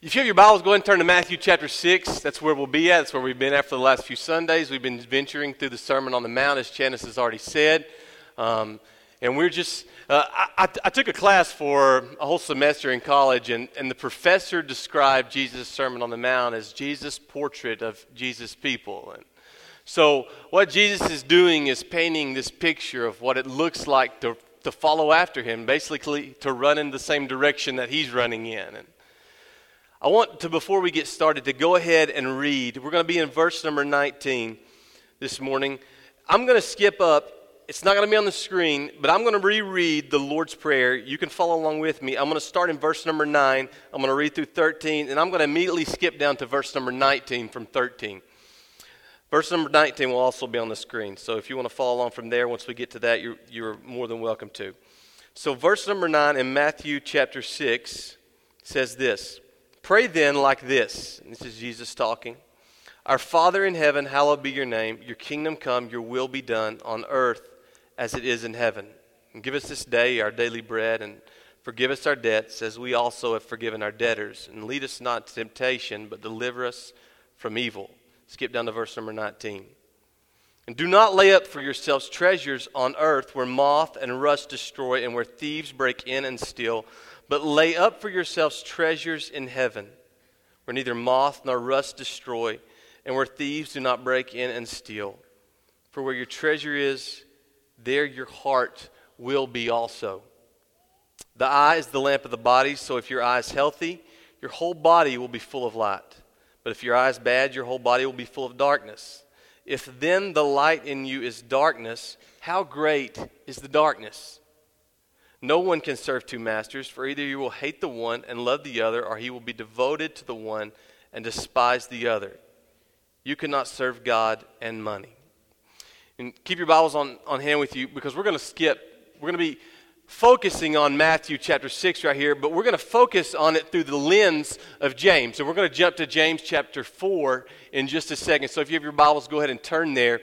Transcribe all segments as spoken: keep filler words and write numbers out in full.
If you have your Bibles, go ahead and turn to Matthew chapter six. That's where we'll be at. That's where we've been at for the last few Sundays. We've been venturing through the Sermon on the Mount, as Janice has already said. Um, and we're just, uh, I, I took a class for a whole semester in college, and, and the professor described Jesus' Sermon on the Mount as Jesus' portrait of Jesus' people. And so what Jesus is doing is painting this picture of what it looks like to, to follow after him, basically to run in the same direction that he's running in. And I want to, before we get started, to go ahead and read. We're going to be in verse number nineteen this morning. I'm going to skip up. It's not going to be on the screen, but I'm going to reread the Lord's Prayer. You can follow along with me. I'm going to start in verse number nine. I'm going to read through thirteen, and I'm going to immediately skip down to verse number nineteen from thirteen. Verse number nineteen will also be on the screen, so if you want to follow along from there, once we get to that, you're, you're more than welcome to. So verse number nine in Matthew chapter six says this: "Pray then like this," and this is Jesus talking, "Our Father in heaven, hallowed be your name. Your kingdom come, your will be done on earth as it is in heaven. And give us this day our daily bread, and forgive us our debts as we also have forgiven our debtors. And lead us not to temptation, but deliver us from evil." Skip down to verse number nineteen. "And do not lay up for yourselves treasures on earth where moth and rust destroy and where thieves break in and steal, but lay up for yourselves treasures in heaven, where neither moth nor rust destroy, and where thieves do not break in and steal. For where your treasure is, there your heart will be also. The eye is the lamp of the body, so if your eye is healthy, your whole body will be full of light. But if your eye is bad, your whole body will be full of darkness. If then the light in you is darkness, how great is the darkness? No one can serve two masters, for either you will hate the one and love the other, or he will be devoted to the one and despise the other. You cannot serve God and money." And keep your Bibles on, on hand with you, because we're going to skip. We're going to be focusing on Matthew chapter six right here, but we're going to focus on it through the lens of James. And we're going to jump to James chapter four in just a second. So if you have your Bibles, go ahead and turn there.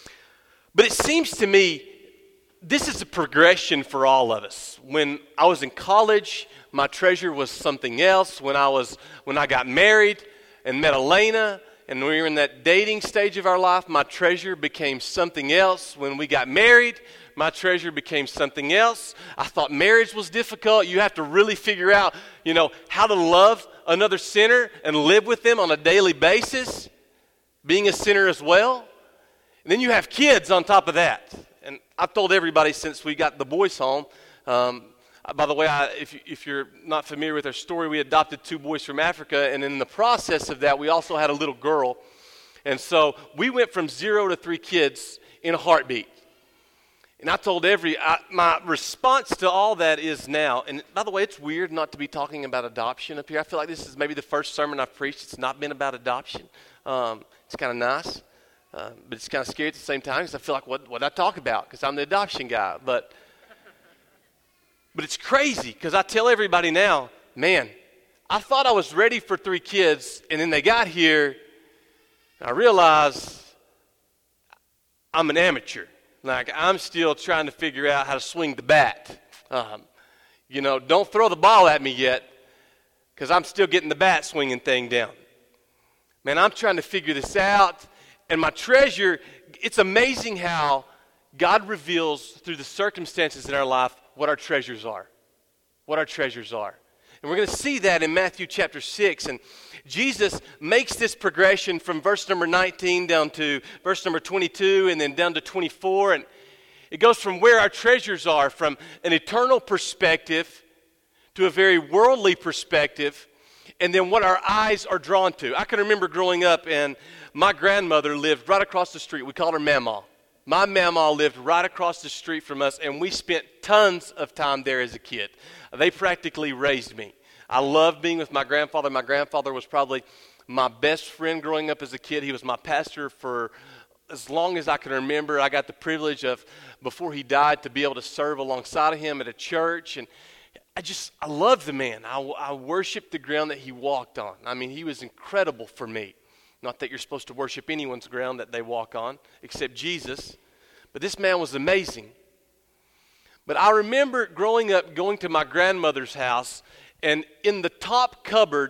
But it seems to me this is a progression for all of us. When I was in college, my treasure was something else. When I was when I got married and met Elena, and we were in that dating stage of our life, my treasure became something else. When we got married, my treasure became something else. I thought marriage was difficult. You have to really figure out, you know, how to love another sinner and live with them on a daily basis, being a sinner as well. And then you have kids on top of that. And I've told everybody since we got the boys home, um, by the way, I, if, if you're not familiar with our story, we adopted two boys from Africa, and in the process of that, we also had a little girl. And so we went from zero to three kids in a heartbeat. And I told every, I, my response to all that is now, and by the way, it's weird not to be talking about adoption up here. I feel like this is maybe the first sermon I've preached. It's not been about adoption. Um, it's kind of nice. Uh, but it's kind of scary at the same time, because I feel like, what what I talk about? Because I'm the adoption guy. But but it's crazy, because I tell everybody now, man, I thought I was ready for three kids, and then they got here, and I realized I'm an amateur. Like, I'm still trying to figure out how to swing the bat. Um, you know, don't throw the ball at me yet, because I'm still getting the bat swinging thing down. Man, I'm trying to figure this out. And my treasure, it's amazing how God reveals through the circumstances in our life what our treasures are. What our treasures are. And we're going to see that in Matthew chapter six. And Jesus makes this progression from verse number nineteen down to verse number twenty-two and then down to twenty-four. And it goes from where our treasures are, from an eternal perspective to a very worldly perspective, and then what our eyes are drawn to. I can remember growing up, and my grandmother lived right across the street. We called her Mama. My Mama lived right across the street from us, and we spent tons of time there as a kid. They practically raised me. I loved being with my grandfather. My grandfather was probably my best friend growing up as a kid. He was my pastor for as long as I can remember. I got the privilege of, before he died, to be able to serve alongside of him at a church, and I just, I loved the man. I, I worshiped the ground that he walked on. I mean, he was incredible for me. Not that you're supposed to worship anyone's ground that they walk on, except Jesus. But this man was amazing. But I remember growing up, going to my grandmother's house, and in the top cupboard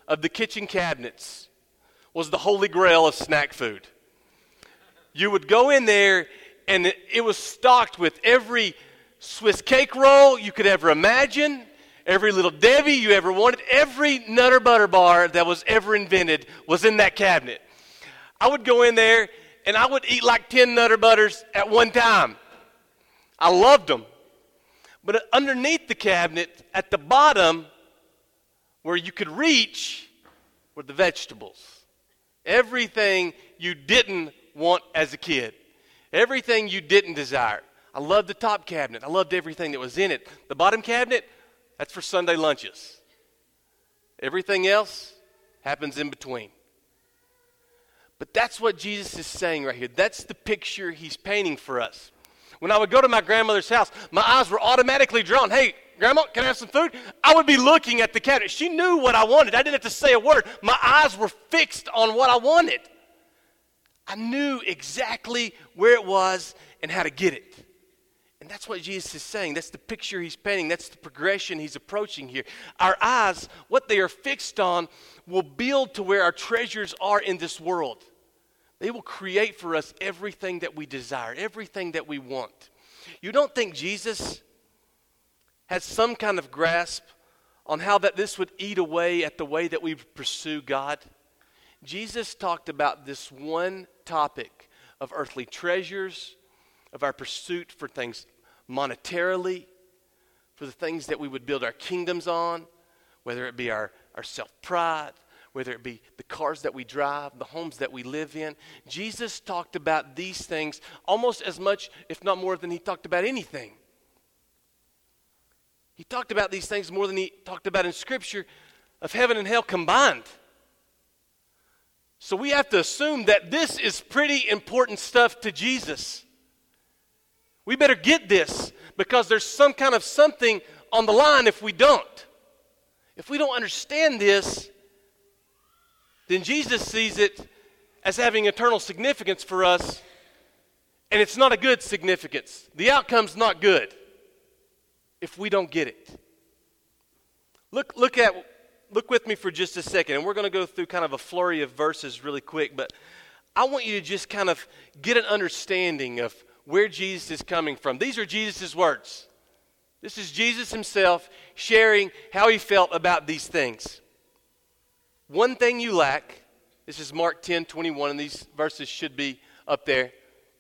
of the kitchen cabinets was the holy grail of snack food. You would go in there, and it, it was stocked with every Swiss cake roll you could ever imagine, every Little Debbie you ever wanted, every Nutter Butter bar that was ever invented was in that cabinet. I would go in there, and I would eat like ten Nutter Butters at one time. I loved them. But underneath the cabinet, at the bottom, where you could reach, were the vegetables. Everything you didn't want as a kid. Everything you didn't desire. I loved the top cabinet. I loved everything that was in it. The bottom cabinet, that's for Sunday lunches. Everything else happens in between. But that's what Jesus is saying right here. That's the picture he's painting for us. When I would go to my grandmother's house, my eyes were automatically drawn. Hey, Grandma, can I have some food? I would be looking at the cabinet. She knew what I wanted. I didn't have to say a word. My eyes were fixed on what I wanted. I knew exactly where it was and how to get it. And that's what Jesus is saying. That's the picture he's painting. That's the progression he's approaching here. Our eyes, what they are fixed on, will build to where our treasures are in this world. They will create for us everything that we desire, everything that we want. You don't think Jesus had some kind of grasp on how that this would eat away at the way that we pursue God? Jesus talked about this one topic of earthly treasures, of our pursuit for things monetarily, for the things that we would build our kingdoms on, whether it be our, our self-pride, whether it be the cars that we drive, the homes that we live in. Jesus talked about these things almost as much, if not more, than he talked about anything. He talked about these things more than he talked about in Scripture of heaven and hell combined. So we have to assume that this is pretty important stuff to Jesus. We better get this because there's some kind of something on the line if we don't. If we don't understand this, then Jesus sees it as having eternal significance for us, and it's not a good significance. The outcome's not good if we don't get it. Look, look at, look with me for just a second, and we're going to go through kind of a flurry of verses really quick, but I want you to just kind of get an understanding of where Jesus is coming from. These are Jesus' words. This is Jesus himself sharing how he felt about these things. One thing you lack, this is Mark ten twenty-one, and these verses should be up there.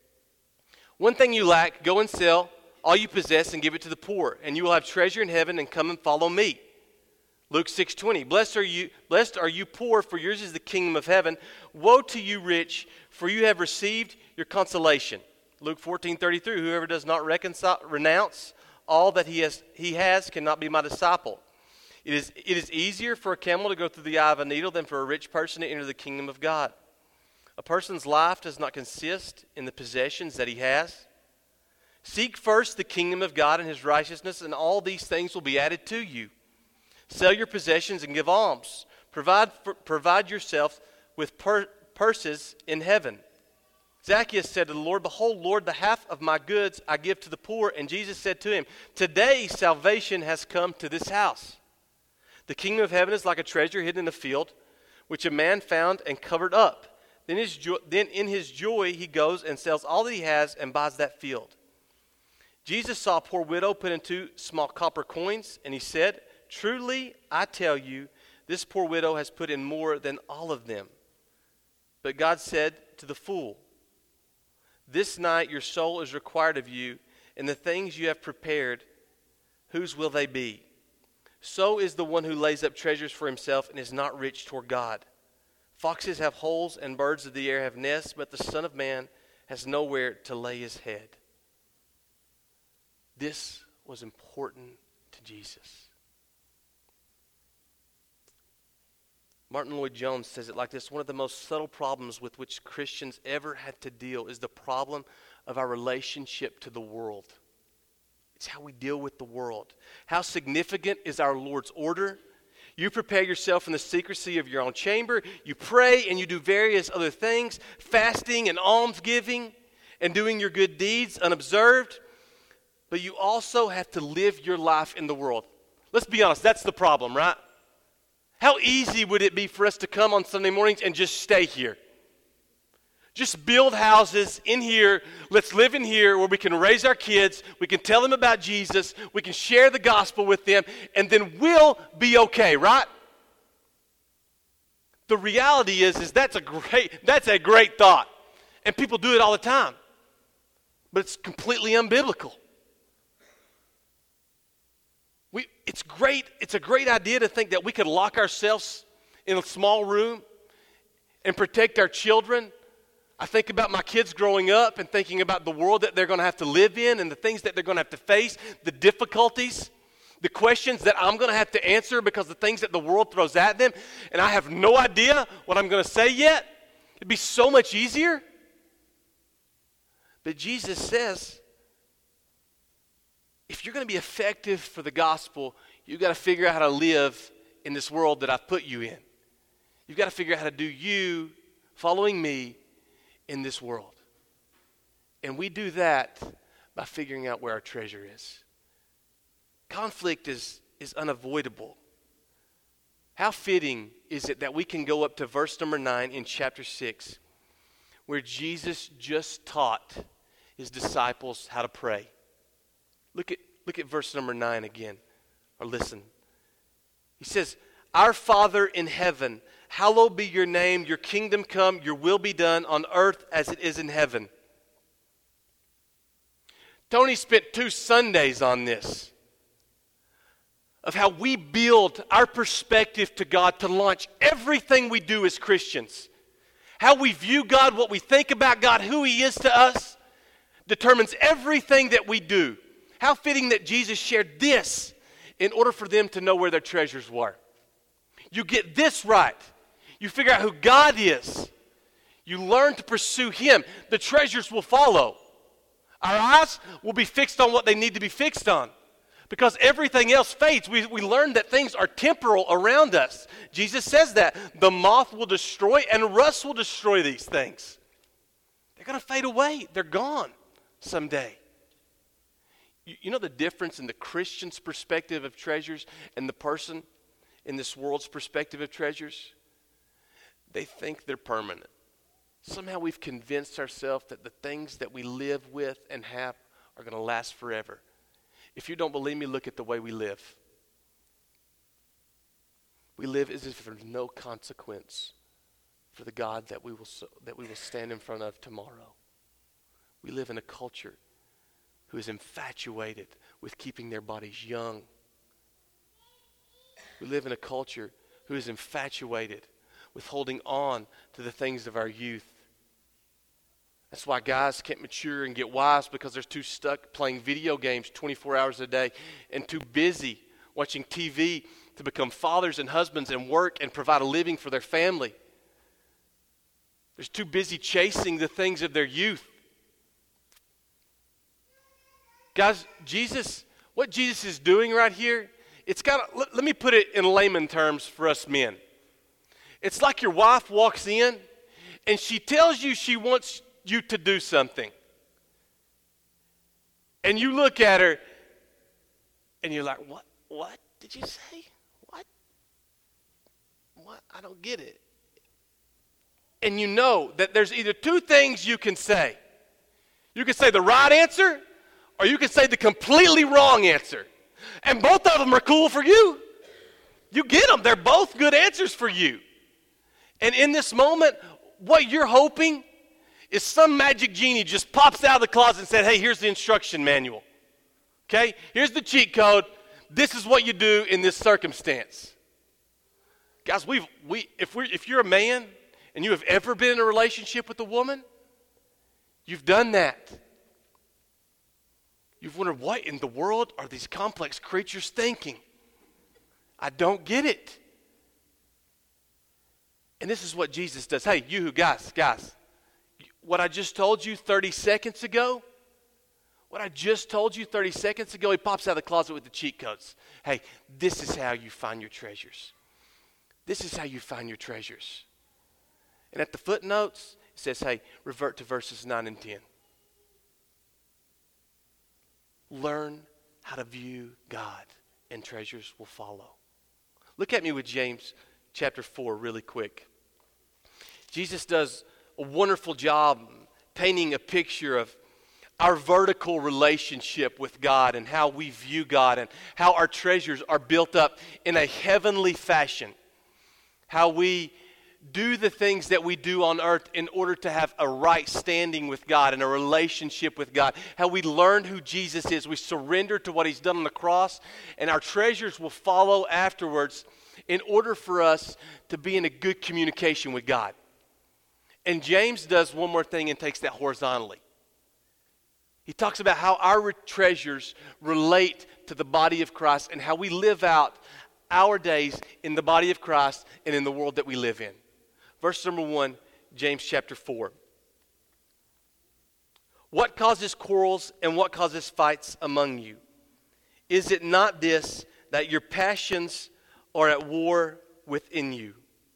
One thing you lack, go and sell all you possess and give it to the poor, and you will have treasure in heaven, and come and follow me. Luke six twenty, blessed are you, blessed are you poor, for yours is the kingdom of heaven. Woe to you rich, for you have received your consolation. Luke fourteen thirty-three, whoever does not reconcile, renounce all that he has, he has cannot be my disciple. It is, it is easier for a camel to go through the eye of a needle than for a rich person to enter the kingdom of God. A person's life does not consist in the possessions that he has. Seek first the kingdom of God and his righteousness, and all these things will be added to you. Sell your possessions and give alms. Provide, for, provide yourself with per, purses in heaven. Zacchaeus said to the Lord, behold, Lord, the half of my goods I give to the poor. And Jesus said to him, today salvation has come to this house. The kingdom of heaven is like a treasure hidden in a field, which a man found and covered up. Then, his jo- then in his joy he goes and sells all that he has and buys that field. Jesus saw a poor widow put in two small copper coins, and he said, truly I tell you, this poor widow has put in more than all of them. But God said to the fool, this night your soul is required of you, and the things you have prepared, whose will they be? So is the one who lays up treasures for himself and is not rich toward God. Foxes have holes and birds of the air have nests, but the Son of Man has nowhere to lay his head. This was important to Jesus. Martin Lloyd-Jones says it like this: one of the most subtle problems with which Christians ever had to deal is the problem of our relationship to the world. It's how we deal with the world. How significant is our Lord's order? You prepare yourself in the secrecy of your own chamber. You pray and you do various other things, fasting and almsgiving and doing your good deeds unobserved. But you also have to live your life in the world. Let's be honest, that's the problem, right? How easy would it be for us to come on Sunday mornings and just stay here? Just build houses in here. Let's live in here where we can raise our kids. We can tell them about Jesus. We can share the gospel with them. And then we'll be okay, right? The reality is, is that's a great, that's a great thought. And people do it all the time. But it's completely unbiblical. We, it's great, it's a great idea to think that we could lock ourselves in a small room and protect our children. I think about my kids growing up and thinking about the world that they're going to have to live in and the things that they're going to have to face, the difficulties, the questions that I'm going to have to answer because of the things that the world throws at them, and I have no idea what I'm going to say yet. It'd be so much easier. But Jesus says, if you're going to be effective for the gospel, you've got to figure out how to live in this world that I've put you in. You've got to figure out how to do you, following me, in this world. And we do that by figuring out where our treasure is. Conflict is, is unavoidable. How fitting is it that we can go up to verse number nine in chapter six, where Jesus just taught his disciples how to pray. Look at, look at verse number nine again, or listen. He says, "Our Father in heaven, hallowed be your name, your kingdom come, your will be done on earth as it is in heaven." Tony spent two Sundays on this, of how we build our perspective to God to launch everything we do as Christians. How we view God, what we think about God, who he is to us, determines everything that we do. How fitting that Jesus shared this in order for them to know where their treasures were. You get this right. You figure out who God is. You learn to pursue him. The treasures will follow. Our eyes will be fixed on what they need to be fixed on. Because everything else fades. We, we learn that things are temporal around us. Jesus says that. The moth will destroy and rust will destroy these things. They're going to fade away. They're gone someday. You, you know the difference in the Christian's perspective of treasures and the person in this world's perspective of treasures? They think they're permanent. Somehow we've convinced ourselves that the things that we live with and have are going to last forever. If you don't believe me, look at the way we live. We live as if there's no consequence for the God that we will so, that we will stand in front of tomorrow. We live in a culture who is infatuated with keeping their bodies young. We live in a culture who is infatuated with holding on to the things of our youth. That's why guys can't mature and get wise, because they're too stuck playing video games twenty-four hours a day and too busy watching T V to become fathers and husbands and work and provide a living for their family. They're too busy chasing the things of their youth. Guys, Jesus, what Jesus is doing right here, it's got. Let, let me put it in layman terms for us men. It's like your wife walks in and she tells you she wants you to do something. And you look at her and you're like, what? What did you say? What? What? I don't get it. And you know that there's either two things you can say. You can say the right answer, or you can say the completely wrong answer. And both of them are cool for you. You get them. They're both good answers for you. And in this moment, what you're hoping is some magic genie just pops out of the closet and said, hey, here's the instruction manual. Okay? Here's the cheat code. This is what you do in this circumstance. Guys, we've we if we if you're a man and you have ever been in a relationship with a woman, you've done that. You've wondered, what in the world are these complex creatures thinking? I don't get it. And this is what Jesus does. Hey, you guys, guys, what I just told you thirty seconds ago, what I just told you thirty seconds ago, he pops out of the closet with the cheat codes. Hey, this is how you find your treasures. This is how you find your treasures. And at the footnotes, it says, hey, revert to verses nine and ten. Learn how to view God, and treasures will follow. Look at me with James chapter four really quick. Jesus does a wonderful job painting a picture of our vertical relationship with God and how we view God and how our treasures are built up in a heavenly fashion. How we do the things that we do on earth in order to have a right standing with God and a relationship with God. How we learn who Jesus is. We surrender to what He's done on the cross, and our treasures will follow afterwards in order for us to be in a good communication with God. And James does one more thing and takes that horizontally. He talks about how our treasures relate to the body of Christ and how we live out our days in the body of Christ and in the world that we live in. Verse number one, James chapter four. What causes quarrels and what causes fights among you? Is it not this, that your passions are at war within you?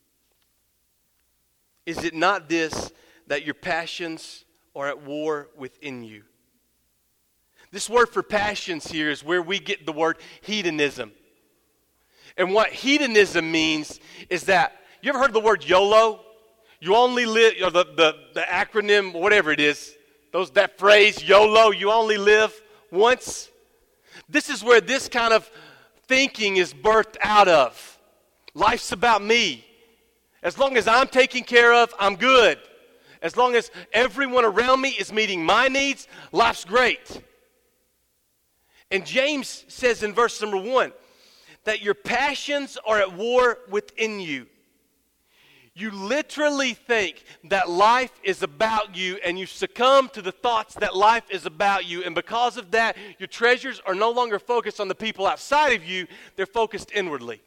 Is it not this, that your passions are at war within you? This word for passions here is where we get the word hedonism. And what hedonism means is that, you ever heard the word YOLO? You only live, or the, the, the acronym, whatever it is, those that phrase, YOLO, you only live once. This is where this kind of thinking is birthed out of. Life's about me. As long as I'm taken care of, I'm good. As long as everyone around me is meeting my needs, life's great. And James says in verse number one, that your passions are at war within you. You literally think that life is about you, and you succumb to the thoughts that life is about you. And because of that, your treasures are no longer focused on the people outside of you. They're focused inwardly.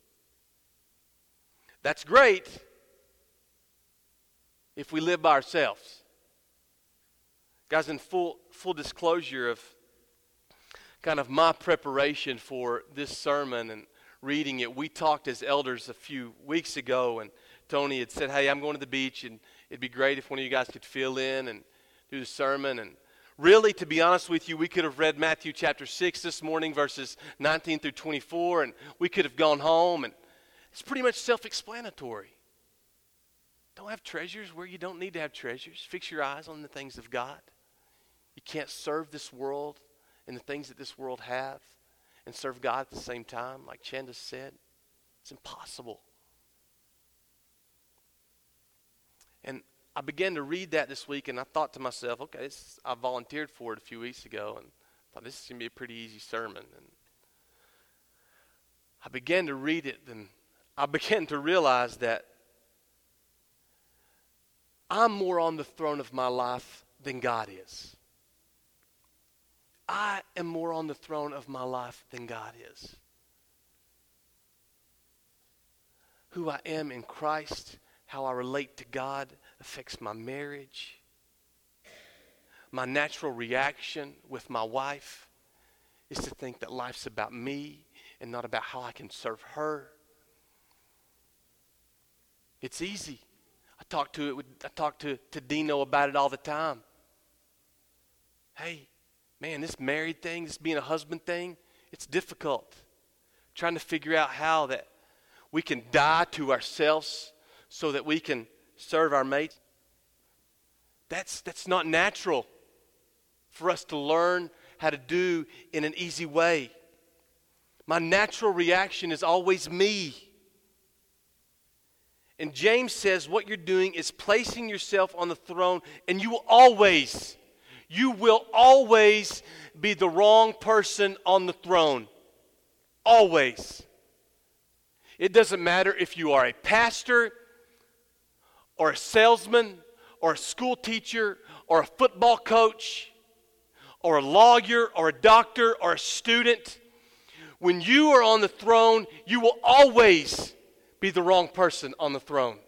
That's great if we live by ourselves. Guys, in full, full disclosure of kind of my preparation for this sermon and reading it, we talked as elders a few weeks ago, and Tony had said, hey, I'm going to the beach, and it'd be great if one of you guys could fill in and do the sermon. And really, to be honest with you, we could have read Matthew chapter six this morning, verses nineteen through twenty-four, and we could have gone home, and it's pretty much self-explanatory. Don't have treasures where you don't need to have treasures. Fix your eyes on the things of God. You can't serve this world and the things that this world have and serve God at the same time, like Chanda said. It's impossible. And I began to read that this week, and I thought to myself, okay, this, I volunteered for it a few weeks ago, and thought this is going to be a pretty easy sermon. And I began to read it, and I began to realize that I'm more on the throne of my life than God is. I am more on the throne of my life than God is. Who I am in Christ, how I relate to God affects my marriage, my natural reaction with my wife is to think that life's about me and not about how I can serve her. It's easy. I talk to it with, I talk to, to Dino about it all the time. Hey, man, this married thing, this being a husband thing, it's difficult. Trying to figure out how that we can die to ourselves so that we can serve our mates. That's, that's not natural for us to learn how to do in an easy way. My natural reaction is always me. And James says what you're doing is placing yourself on the throne, and you will always, you will always be the wrong person on the throne. Always. It doesn't matter if you are a pastor or a salesman or a school teacher or a football coach or a lawyer or a doctor or a student. When you are on the throne, you will always be the wrong person on the throne.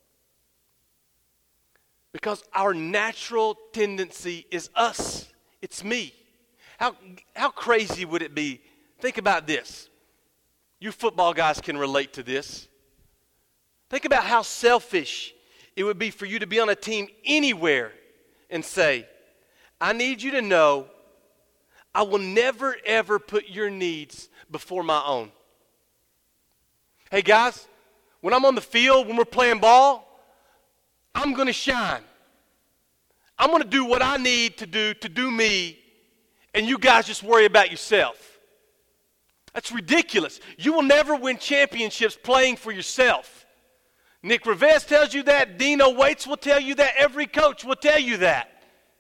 Because our natural tendency is us. It's me. How, how crazy would it be? Think about this. You football guys can relate to this. Think about how selfish it would be for you to be on a team anywhere and say, I need you to know I will never, ever put your needs before my own. Hey, guys, when I'm on the field, when we're playing ball, I'm going to shine. I'm going to do what I need to do to do me, and you guys just worry about yourself. That's ridiculous. You will never win championships playing for yourself. Nick Rivez tells you that. Dino Waits will tell you that. Every coach will tell you that.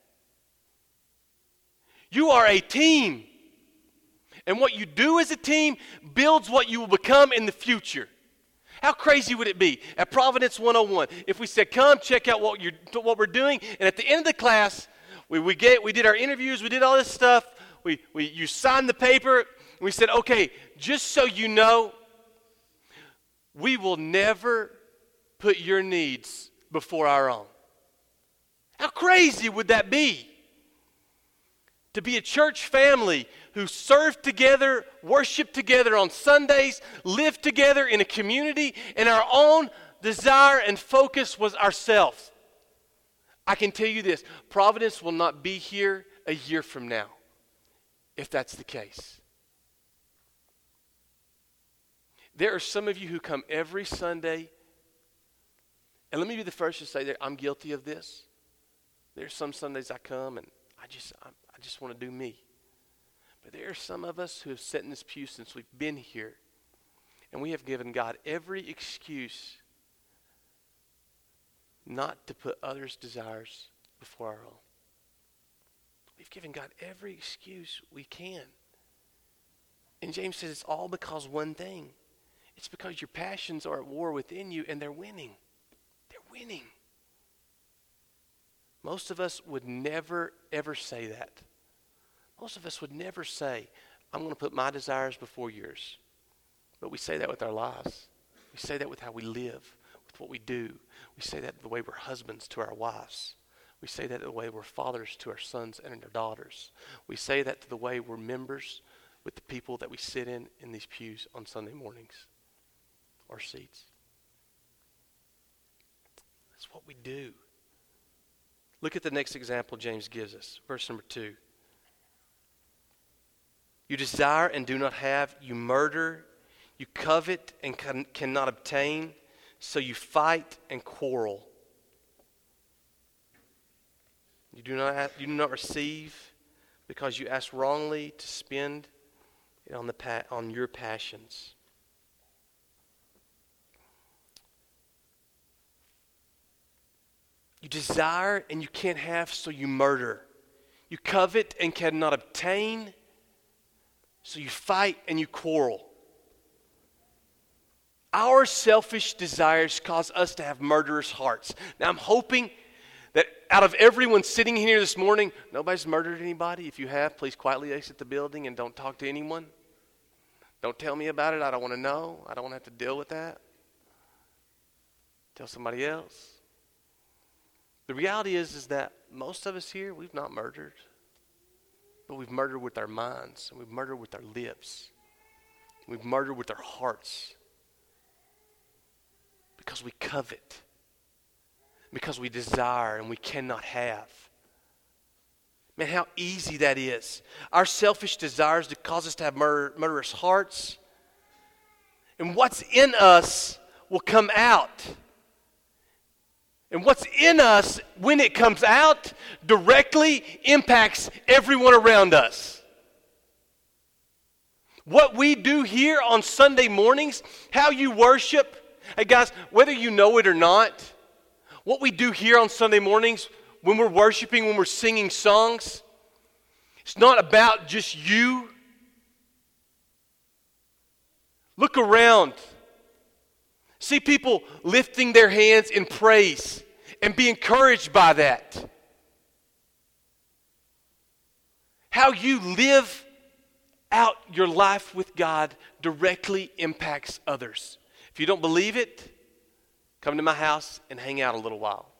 You are a team. And what you do as a team builds what you will become in the future. How crazy would it be at Providence one oh one if we said, come check out what, you're, what we're doing, and at the end of the class, we, we, get, we did our interviews, we did all this stuff, we, we, you signed the paper, and we said, okay, just so you know, we will never put your needs before our own. How crazy would that be? To be a church family who serve together, worship together on Sundays, live together in a community, and our own desire and focus was ourselves. I can tell you this, Providence will not be here a year from now, if that's the case. There are some of you who come every Sunday, and let me be the first to say that I'm guilty of this. There's some Sundays I come and I just I'm, I just want to do me. But there are some of us who have sat in this pew since we've been here, and we have given God every excuse not to put others' desires before our own. We've given God every excuse we can. And James says it's all because one thing. It's because your passions are at war within you, and they're winning. They're winning. Most of us would never, ever say that. Most of us would never say, I'm going to put my desires before yours. But we say that with our lives. We say that with how we live, with what we do. We say that the way we're husbands to our wives. We say that the way we're fathers to our sons and our daughters. We say that to the way we're members with the people that we sit in in these pews on Sunday mornings or seats. That's what we do. Look at the next example James gives us. Verse number two. You desire and do not have. You murder. You covet and can, cannot obtain. So you fight and quarrel. You do not have, you do not receive because you ask wrongly to spend it on, the pa- on your passions. You desire and you can't have, so you murder. You covet and cannot obtain, so you fight and you quarrel. Our selfish desires cause us to have murderous hearts. Now I'm hoping that out of everyone sitting here this morning, nobody's murdered anybody. If you have, please quietly exit the building and don't talk to anyone. Don't tell me about it. I don't want to know. I don't want to have to deal with that. Tell somebody else. The reality is, is that most of us here, we've not murdered. But we've murdered with our minds. And we've murdered with our lips. We've murdered with our hearts. Because we covet. Because we desire and we cannot have. Man, how easy that is. Our selfish desires to cause us to have murder, murderous hearts. And what's in us will come out. And what's in us, when it comes out, directly impacts everyone around us. What we do here on Sunday mornings, how you worship, hey guys, whether you know it or not, what we do here on Sunday mornings, when we're worshiping, when we're singing songs, it's not about just you. Look around. See people lifting their hands in praise and be encouraged by that. How you live out your life with God directly impacts others. If you don't believe it, come to my house and hang out a little while.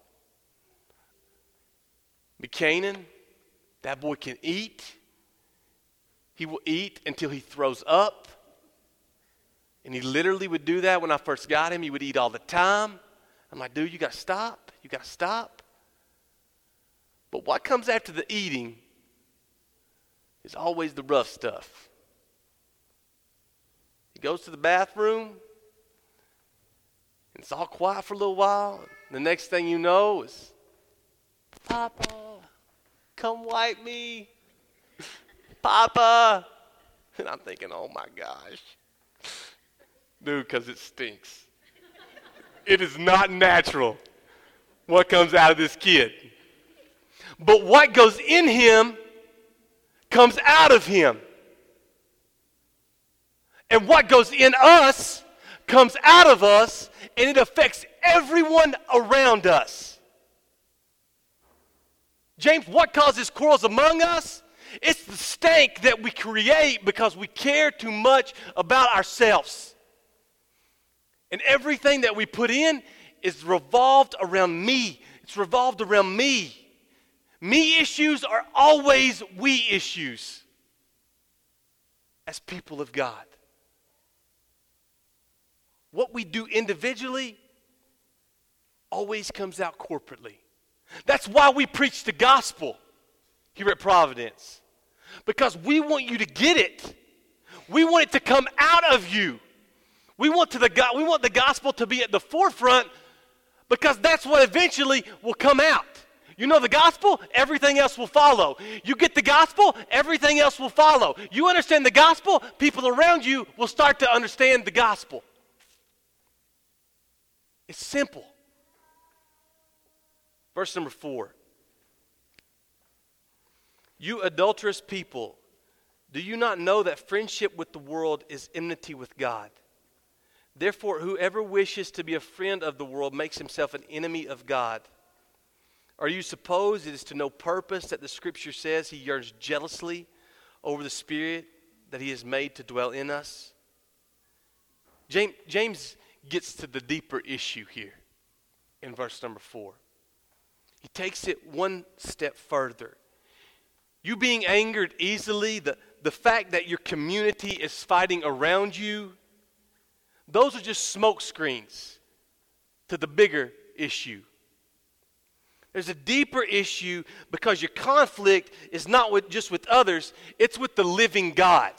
Buchanan, that boy can eat. He will eat until he throws up. And he literally would do that when I first got him. He would eat all the time. I'm like, dude, you got to stop. You got to stop. But what comes after the eating is always the rough stuff. He goes to the bathroom. It's all quiet for a little while. The next thing you know is, Papa, come wipe me. Papa. And I'm thinking, oh my gosh. Dude, because it stinks. It is not natural what comes out of this kid. But what goes in him comes out of him. And what goes in us comes out of us, and it affects everyone around us. James, what causes quarrels among us? It's the stank that we create because we care too much about ourselves. And everything that we put in is revolved around me. It's revolved around me. Me issues are always we issues as people of God. What we do individually always comes out corporately. That's why we preach the gospel here at Providence. Because we want you to get it. We want it to come out of you. We want, to the, we want the gospel to be at the forefront because that's what eventually will come out. You know the gospel, everything else will follow. You get the gospel, everything else will follow. You understand the gospel, people around you will start to understand the gospel. It's simple. Verse number four. You adulterous people, do you not know that friendship with the world is enmity with God? Therefore, whoever wishes to be a friend of the world makes himself an enemy of God. Or you suppose it is to no purpose that the Scripture says he yearns jealously over the Spirit that he has made to dwell in us? James, James gets to the deeper issue here in verse number four. He takes it one step further. You being angered easily, the, the fact that your community is fighting around you, those are just smoke screens to the bigger issue. There's a deeper issue because your conflict is not with, just with others, it's with the living God.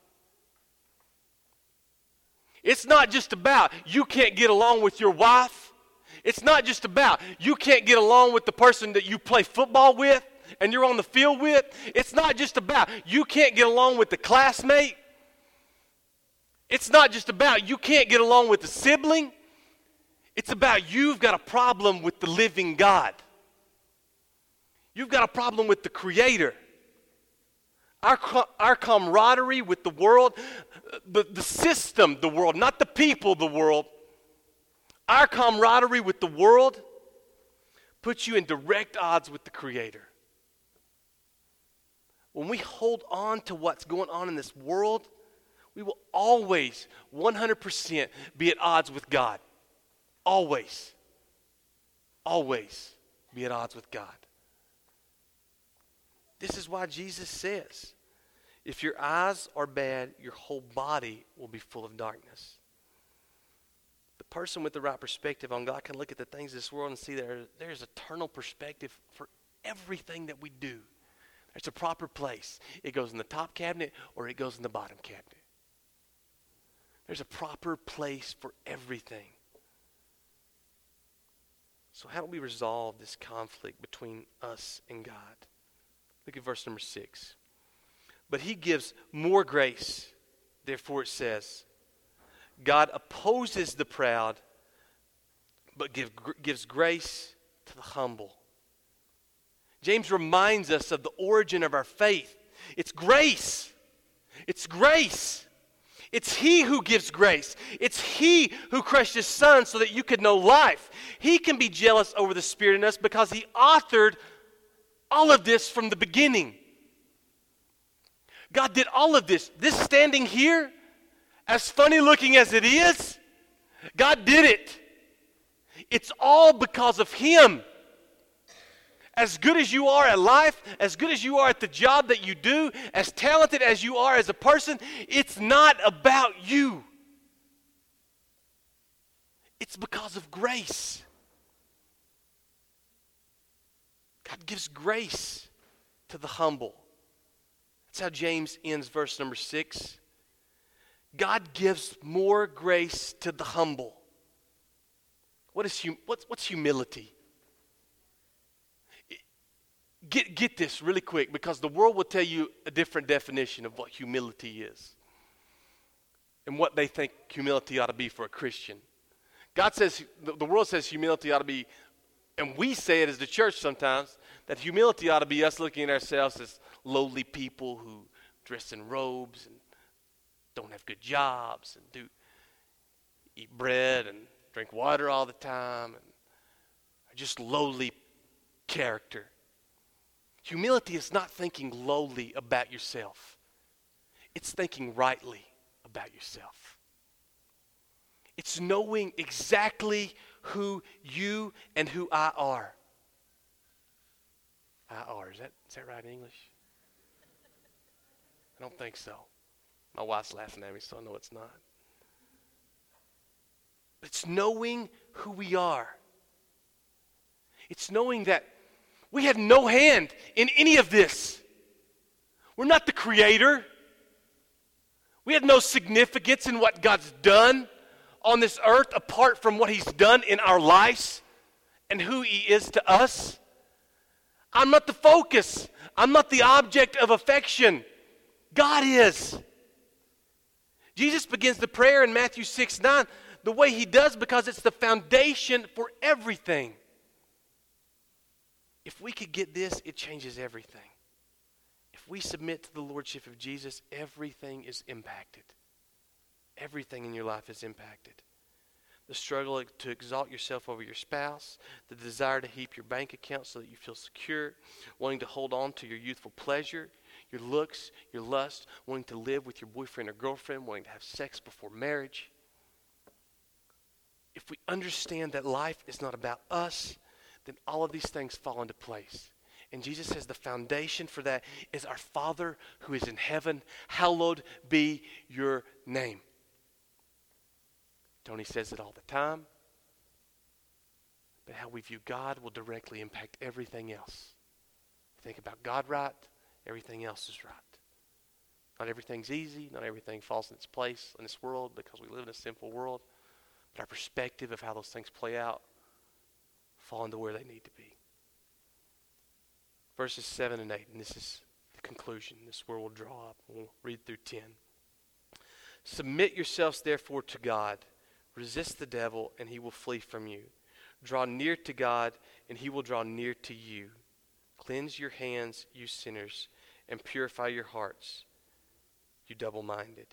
It's not just about you can't get along with your wife. It's not just about you can't get along with the person that you play football with and you're on the field with. It's not just about you can't get along with the classmate. It's not just about you can't get along with the sibling. It's about you've got a problem with the living God. You've got a problem with the Creator. Our, our camaraderie with the world, the, the system, the world, not the people, the world. Our camaraderie with the world puts you in direct odds with the Creator. When we hold on to what's going on in this world, we will always, one hundred percent, be at odds with God. Always. Always be at odds with God. This is why Jesus says, if your eyes are bad, your whole body will be full of darkness. The person with the right perspective on God can look at the things of this world and see there, there's eternal perspective for everything that we do. There's a proper place. It goes in the top cabinet or it goes in the bottom cabinet. There's a proper place for everything. So how do we resolve this conflict between us and God? Look at verse number six. But he gives more grace. Therefore it says, God opposes the proud, but give, gives grace to the humble. James reminds us of the origin of our faith. It's grace. It's grace. It's he who gives grace. It's he who crushed his son so that you could know life. He can be jealous over the Spirit in us because he authored all of this from the beginning. God did all of this. This standing here, as funny looking as it is, God did it. It's all because of him. As good as you are at life, as good as you are at the job that you do, as talented as you are as a person, it's not about you. It's because of grace. God gives grace to the humble. That's how James ends verse number six. God gives more grace to the humble. What is hum- what's, what's humility? Get, get this really quick, because the world will tell you a different definition of what humility is and what they think humility ought to be for a Christian. God says, the, the world says humility ought to be, and we say it as the church sometimes, that humility ought to be us looking at ourselves as lowly people who dress in robes and don't have good jobs and do eat bread and drink water all the time and are just lowly character. Humility is not thinking lowly about yourself. It's thinking rightly about yourself. It's knowing exactly who you and who I are. I are. Is that, is that right in English? I don't think so. My wife's laughing at me, so I know it's not. It's knowing who we are. It's knowing that we have no hand in any of this. We're not the creator. We have no significance in what God's done on this earth apart from what he's done in our lives and who he is to us. I'm not the focus. I'm not the object of affection. God is. Jesus begins the prayer in Matthew six nine the way he does because it's the foundation for everything. If we could get this, it changes everything. If we submit to the lordship of Jesus, everything is impacted. Everything in your life is impacted. The struggle to exalt yourself over your spouse, the desire to heap your bank account so that you feel secure, wanting to hold on to your youthful pleasure, your looks, your lust, wanting to live with your boyfriend or girlfriend, wanting to have sex before marriage. If we understand that life is not about us, then all of these things fall into place. And Jesus says the foundation for that is our Father who is in heaven. Hallowed be your name. Tony says it all the time. But how we view God will directly impact everything else. Think about God right, everything else is right. Not everything's easy. Not everything falls in its place in this world because we live in a sinful world. But our perspective of how those things play out fall into where they need to be. Verses seven and eight, and this is the conclusion. This is where we'll draw up. We'll read through ten. Submit yourselves therefore to God. Resist the devil, and he will flee from you. Draw near to God, and he will draw near to you. Cleanse your hands, you sinners, and purify your hearts, you double-minded.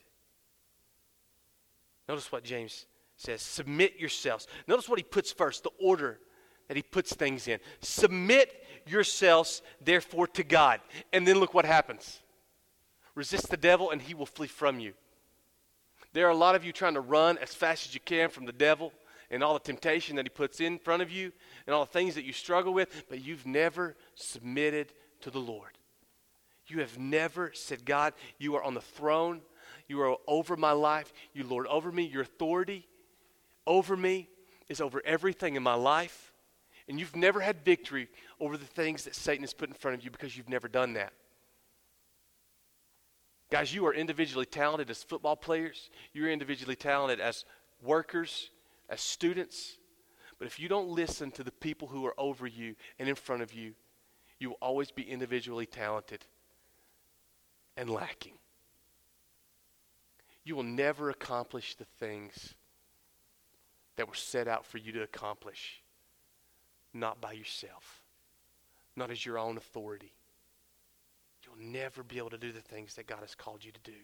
Notice what James says. Submit yourselves. Notice what he puts first, the order that he puts things in. Submit yourselves, therefore, to God. And then look what happens. Resist the devil, and he will flee from you. There are a lot of you trying to run as fast as you can from the devil and all the temptation that he puts in front of you and all the things that you struggle with, but you've never submitted to the Lord. You have never said, God, you are on the throne. You are over my life. You lord over me. Your authority over me is over everything in my life. And you've never had victory over the things that Satan has put in front of you because you've never done that. Guys, you are individually talented as football players. You're individually talented as workers, as students. But if you don't listen to the people who are over you and in front of you, you will always be individually talented and lacking. You will never accomplish the things that were set out for you to accomplish. Not by yourself. Not as your own authority. You'll never be able to do the things that God has called you to do.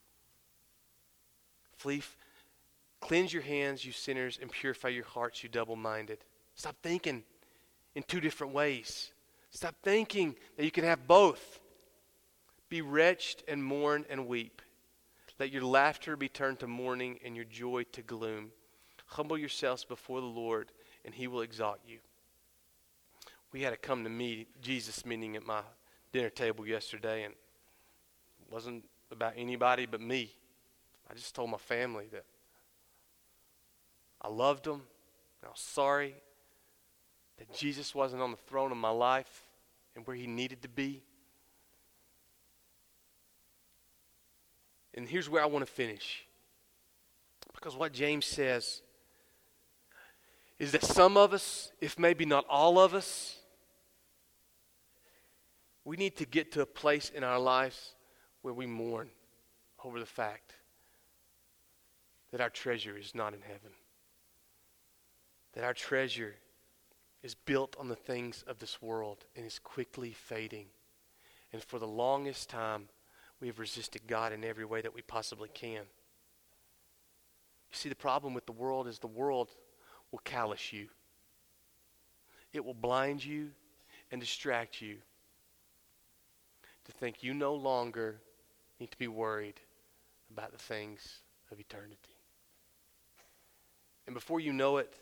Flee, cleanse your hands, you sinners, and purify your hearts, you double-minded. Stop thinking in two different ways. Stop thinking that you can have both. Be wretched and mourn and weep. Let your laughter be turned to mourning and your joy to gloom. Humble yourselves before the Lord, and he will exalt you. We had a come to meet Jesus meeting at my dinner table yesterday, and it wasn't about anybody but me. I just told my family that I loved them, and I was sorry that Jesus wasn't on the throne of my life and where he needed to be. And here's where I want to finish. Because what James says is that some of us, if maybe not all of us, we need to get to a place in our lives where we mourn over the fact that our treasure is not in heaven. That our treasure is built on the things of this world and is quickly fading. And for the longest time, we have resisted God in every way that we possibly can. You see, the problem with the world is the world will callous you. It will blind you and distract you to think you no longer need to be worried about the things of eternity. And before you know it,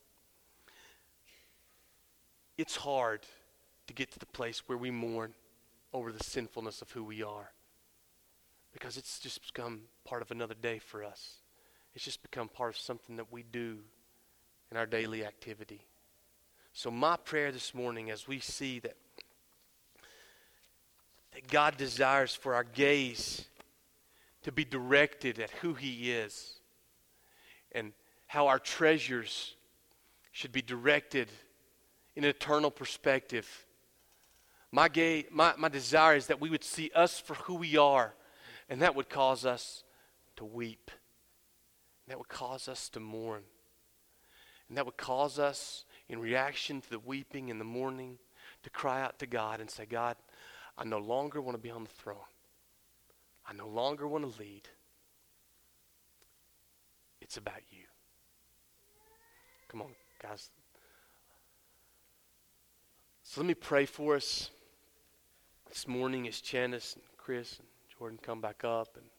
it's hard to get to the place where we mourn over the sinfulness of who we are, because it's just become part of another day for us. It's just become part of something that we do in our daily activity. So my prayer this morning, as we see that, that God desires for our gaze to be directed at who He is and how our treasures should be directed in an eternal perspective. My, ga- my, my desire is that we would see us for who we are, and that would cause us to weep. That would cause us to mourn. And that would cause us, in reaction to the weeping and the mourning, to cry out to God and say, God, I no longer want to be on the throne. I no longer want to lead. It's about you. Come on, guys. So let me pray for us this morning as Janice and Chris and Jordan come back up. And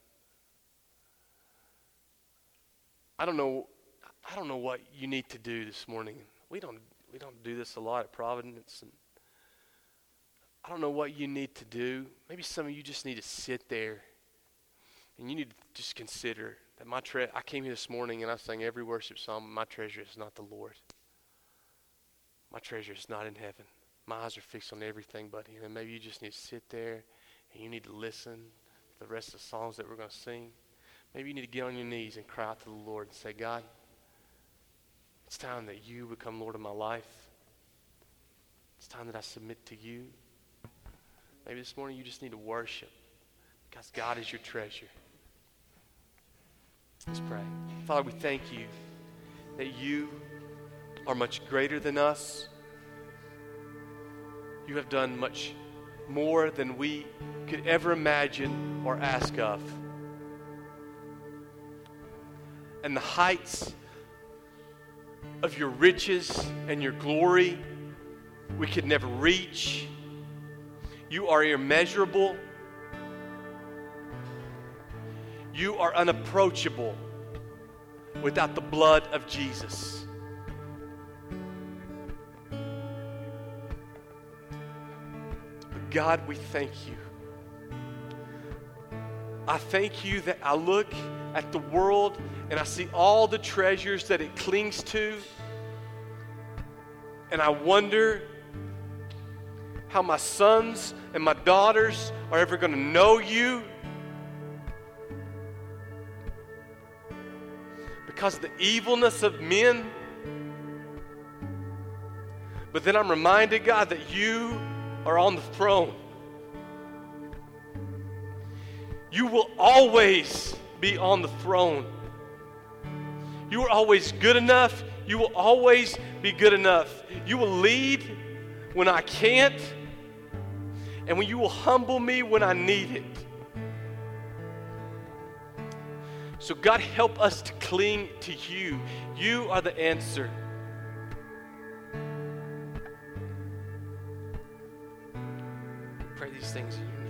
I don't know, I don't know what you need to do this morning. We don't we don't do this a lot at Providence. And I don't know what you need to do. Maybe some of you just need to sit there and you need to just consider that my tre- I came here this morning and I sang every worship song. My treasure is not the Lord. My treasure is not in heaven. My eyes are fixed on everything but Him. And maybe you just need to sit there and you need to listen to the rest of the songs that we're going to sing. Maybe you need to get on your knees and cry out to the Lord and say, God, it's time that you become Lord of my life. It's time that I submit to you. Maybe this morning you just need to worship because God is your treasure. Let's pray. Father, we thank you that you are much greater than us. You have done much more than we could ever imagine or ask of. And the heights of your riches and your glory we could never reach. You are immeasurable. You are unapproachable without the blood of Jesus. But God, we thank you. I thank you that I look at the world and I see all the treasures that it clings to, and I wonder how my sons and my daughters are ever going to know you, because of the evilness of men. But then I'm reminded, God, that you are on the throne. You will always be on the throne. You are always good enough. You will always be good enough. You will lead when I can't, and when you will humble me when I need it. So God, help us to cling to you. You are the answer. Pray these things in your name.